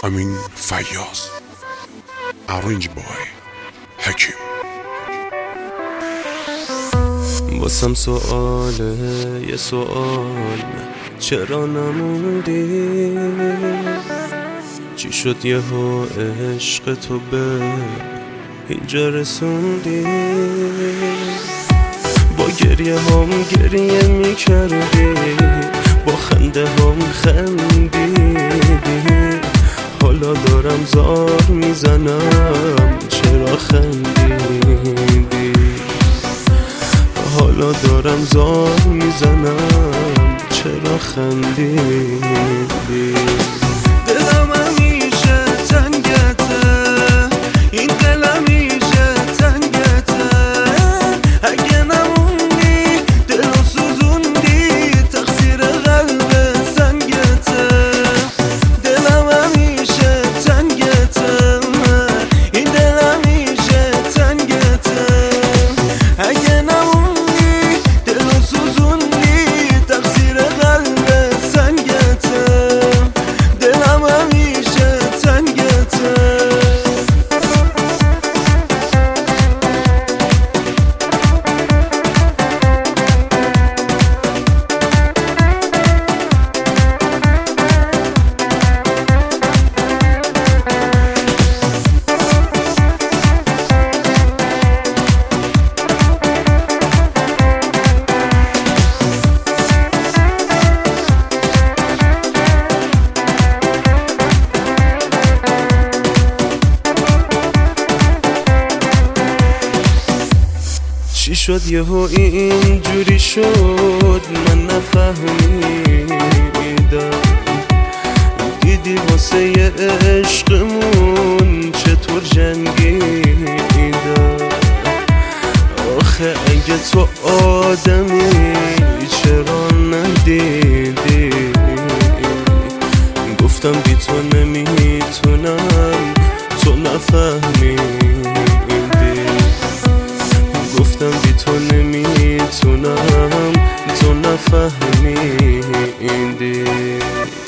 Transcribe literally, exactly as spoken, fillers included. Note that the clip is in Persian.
امین فیاض. Arranged by حکیم. واسم سواله یه سوال، چرا نموندی؟ چی شد یهو عشق تو به اینجا رسوندی؟ با گریه هم گریه میکردی، با خنده هم خندیدی. حالا دارم زار میزنم چرا خندیدی؟ حالا دارم زار میزنم چرا خندیدی؟ دلم همیشه تنگته، این دلم همیشه تنگته. اگه نموندی دلو سوزوندی، تقصیر قلب سنگته. دلم همیشه تنگته، این دلم همیشه تنگته. اگه نموندی دلو سوزوندی، تقصیر قلب سنگته. دلم همیشه تنگته. چی شد یهو اینجوری شد من نفهمیدم؟ دیدی واسه یه عشقمون چطور جنگیدم؟ آخه اگه تو آدمی چرا ندیدی؟ گفتم بی تو نمیتونم، تو نفهمیدی. گفتم بی تو نمیتونم، تو نفهمیدی.